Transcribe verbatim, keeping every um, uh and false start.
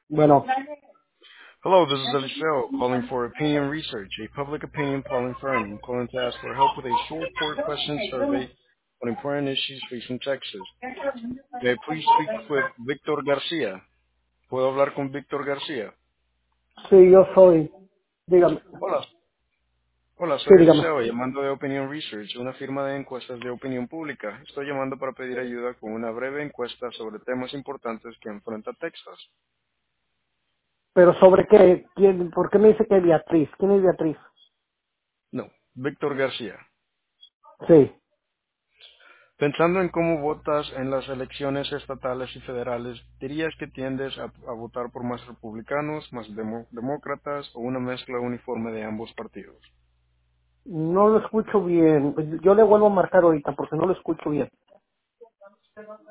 Bueno, Hello, this is Eliseo calling for Opinion Research, a public opinion polling firm. I'm calling to ask for help with a short four-question survey on important issues facing Texas. May I please speak with Víctor García? ¿Puedo hablar con Víctor García? sí, yo soy. Dígame. Hola, hola, Sí, soy dígame. Eliseo, llamando de Opinion Research, una firma de encuestas de opinión pública. Estoy llamando para pedir ayuda con una breve encuesta sobre temas importantes que enfrenta Texas. Pero sobre qué, quién, ¿por qué me dice que es Beatriz? ¿Quién es Beatriz? No, Víctor García. Sí. Pensando en cómo votas en las elecciones estatales y federales, ¿dirías que tiendes a, a votar por más republicanos, más demo- demócratas o una mezcla uniforme de ambos partidos? No lo escucho bien. Yo le vuelvo a marcar ahorita porque no lo escucho bien.